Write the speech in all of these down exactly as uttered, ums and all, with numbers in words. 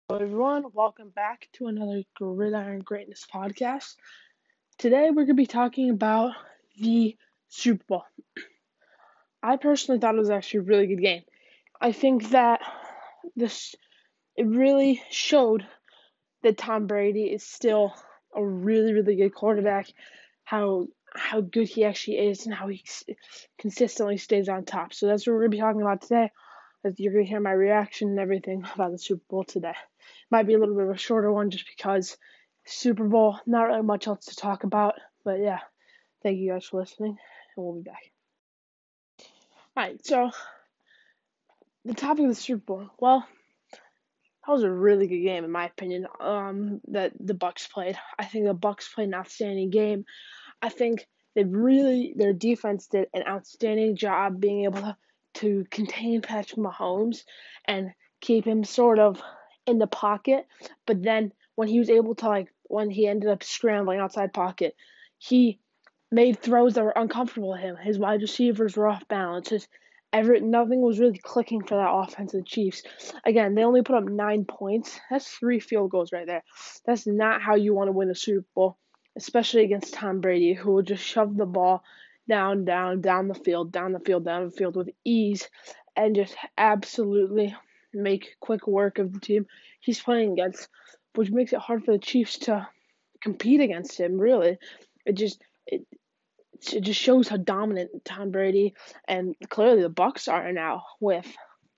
Hello, everyone. Welcome back to another Gridiron Greatness podcast. Today, we're going to be talking about the Super Bowl. I personally thought it was actually a really good game. I think that this it really showed that Tom Brady is still a really, really good quarterback. How how good he actually is, and how he consistently stays on top. So that's what we're going to be talking about today. As you're going to hear my reaction and everything about the Super Bowl today. Might be a little bit of a shorter one just because Super Bowl, not really much else to talk about. But yeah, thank you guys for listening, and we'll be back. Alright, so the topic of the Super Bowl. Well, that was a really good game in my opinion. Um, that the Bucks played. I think the Bucks played an outstanding game. I think they really their defense did an outstanding job being able to, to contain Patrick Mahomes and keep him sort of in the pocket. But then when he was able to like when he ended up scrambling outside pocket, he made throws that were uncomfortable to him. His wide receivers were off balance. His every nothing was really clicking for that offense of the Chiefs. Again, they only put up nine points. That's three field goals right there. That's not how you want to win a Super Bowl, especially against Tom Brady, who will just shove the ball down, down, down the field, down the field, down the field with ease, and just absolutely make quick work of the team he's playing against, which makes it hard for the Chiefs to compete against him. Really, it just it it just shows how dominant Tom Brady and clearly the Bucks are now with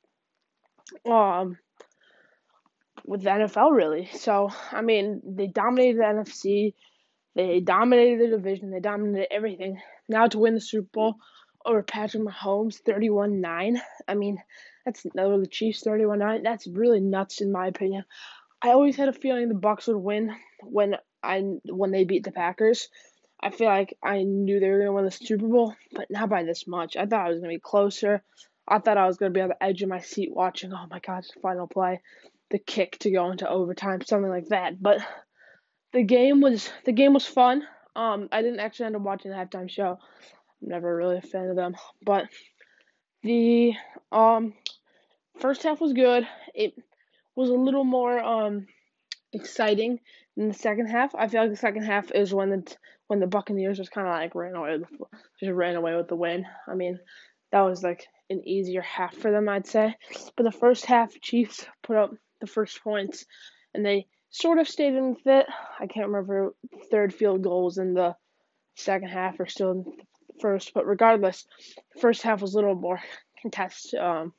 um with the N F L really. So I mean, they dominated the N F C. They dominated the division. They dominated everything. Now to win the Super Bowl over Patrick Mahomes, thirty-one nine. I mean, that's over the Chiefs, thirty-one nine. That's really nuts in my opinion. I always had a feeling the Bucks would win when I when they beat the Packers. I feel like I knew they were going to win the Super Bowl, but not by this much. I thought it was going to be closer. I thought I was going to be on the edge of my seat watching, oh my God, final play, the kick to go into overtime, something like that. But the game was the game was fun. Um, I didn't actually end up watching the halftime show. I'm never really a fan of them, but the um first half was good. It was a little more um exciting than the second half. I feel like the second half is when the when the Buccaneers just kind of like ran away with just ran away with the win. I mean, that was like an easier half for them, I'd say. But the first half, Chiefs put up the first points, and they sort of stayed in fit. I can't remember third field goals in the second half or still in the first, but regardless, the first half was a little more contest um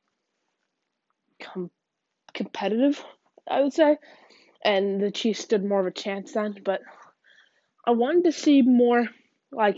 com- competitive, I would say, and the Chiefs stood more of a chance then. But I wanted to see more like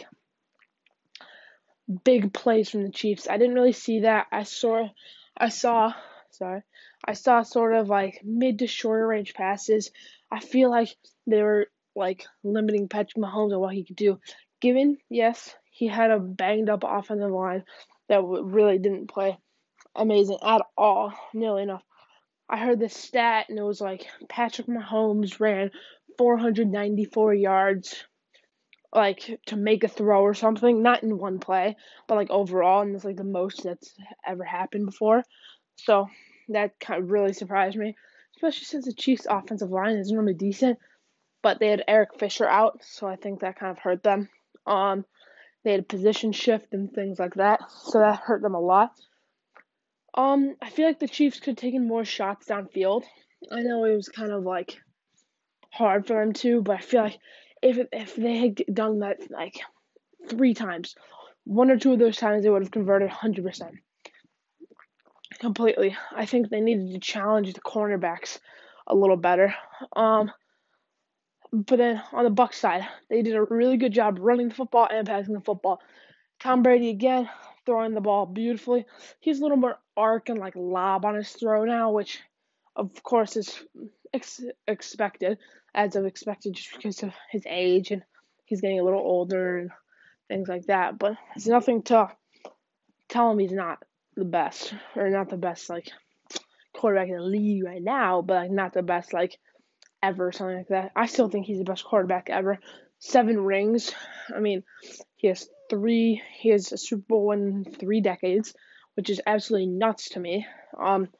big plays from the Chiefs. I didn't really see that. I saw, I saw, sorry, I saw sort of like mid to shorter range passes. I feel like they were like limiting Patrick Mahomes on what he could do. Given, yes, he had a banged up offensive line that really didn't play amazing at all, nearly enough. I heard this stat and it was like Patrick Mahomes ran four hundred ninety-four yards like to make a throw or something, not in one play, but like overall, and it's like the most that's ever happened before. So that kind of really surprised me, especially since the Chiefs' offensive line is normally decent, but they had Eric Fisher out, so I think that kind of hurt them. Um, they had a position shift and things like that, so that hurt them a lot. Um, I feel like the Chiefs could have taken more shots downfield. I know it was kind of like hard for them to, but I feel like if if they had done that like three times, one or two of those times they would have converted one hundred percent completely. I think they needed to challenge the cornerbacks a little better. Um, but then on the Bucs side, they did a really good job running the football and passing the football. Tom Brady again throwing the ball beautifully. He's a little more arc and like lob on his throw now, which of course is ex- expected, as of expected, just because of his age and he's getting a little older and things like that. But it's nothing to tell him he's not the best or not the best like quarterback in the league right now, but like not the best like ever or something like that. I still think he's the best quarterback ever. Seven rings. I mean, he has three. He has a Super Bowl in three decades, which is absolutely nuts to me. Um,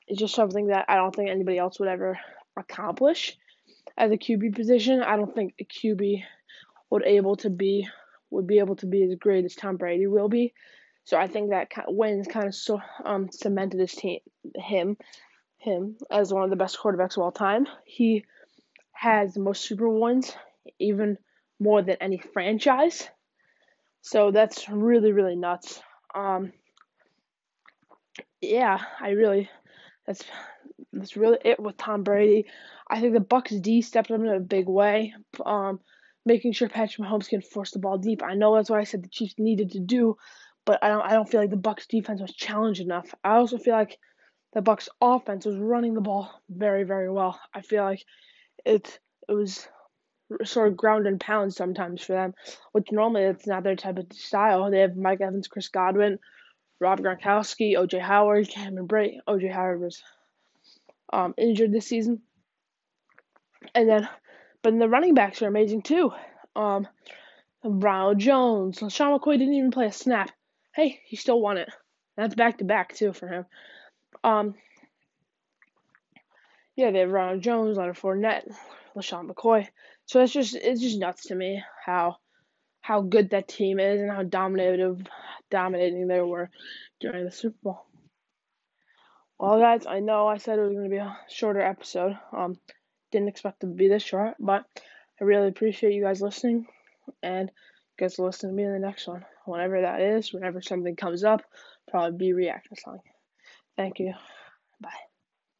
is just something that I don't think anybody else would ever accomplish as a Q B position. I don't think a Q B would able to be would be able to be as great as Tom Brady will be. So I think that wins kind of so um cemented his team him him as one of the best quarterbacks of all time. He has the most Super Bowl wins, even more than any franchise. So that's really really nuts. Um, yeah, I really that's that's really it with Tom Brady. I think the Bucks D stepped up in a big way, um, making sure Patrick Mahomes can force the ball deep. I know that's what I said the Chiefs needed to do, but I don't I don't feel like the Bucks defense was challenged enough. I also feel like the Bucks offense was running the ball very very well. I feel like it it was sort of ground and pound sometimes for them, which normally it's not their type of style. They have Mike Evans, Chris Godwin, Rob Gronkowski, O J Howard, Cameron Brate. O J Howard was um, injured this season, and then but then the running backs are amazing too. Um, Ronald Jones, LaShawn McCoy didn't even play a snap. Hey, he still won it. That's back to back too for him. Um, yeah, they have Ronald Jones, Leonard Fournette, LaShawn McCoy. So it's just it's just nuts to me how how good that team is and how dominative dominating they were during the Super Bowl. Well, guys, I know I said it was going to be a shorter episode. Um, didn't expect it to be this short, but I really appreciate you guys listening, and you guys will listen to me in the next one, whenever that is. Whenever something comes up, probably be reaction song. Thank you. Bye.